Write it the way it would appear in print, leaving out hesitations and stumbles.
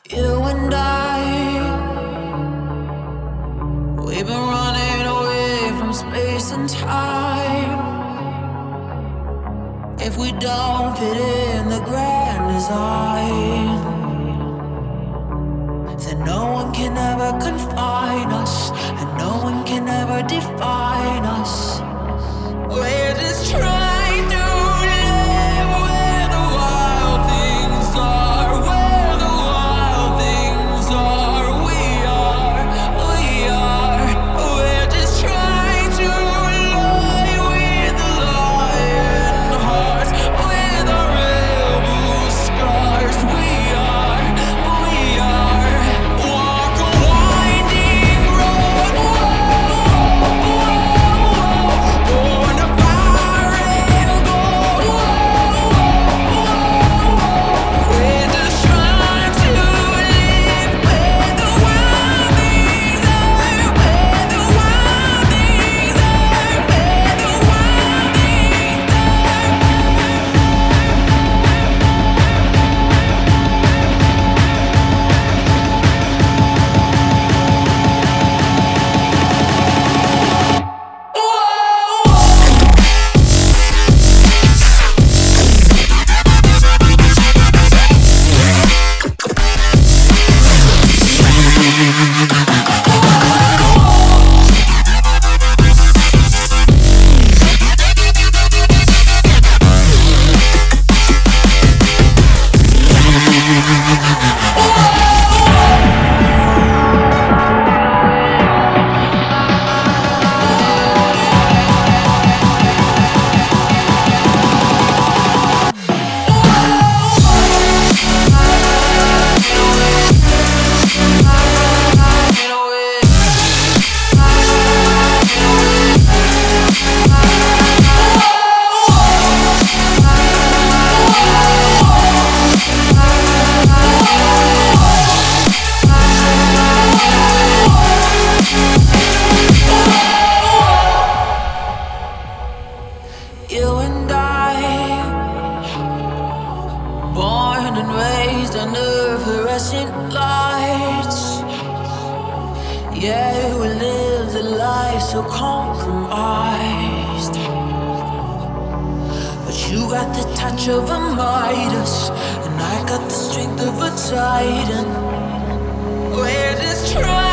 You and we've been running away from space and time. If we don't fit in the grand design, then no one can ever confine us, and no one can ever define us. We're just trying to live where the wild things are, where the wild things are. We're just trying to lie with the lion hearts, with our rebel scars. We are, walk a winding road, born a fire and gold. We're just trying to live where the wild things are, where the wild things are, where the wild things You and born and raised under fluorescent lights. Yeah, we lived a life so compromised. But you got the touch of a Midas, and I got the strength of a Titan. We're just trying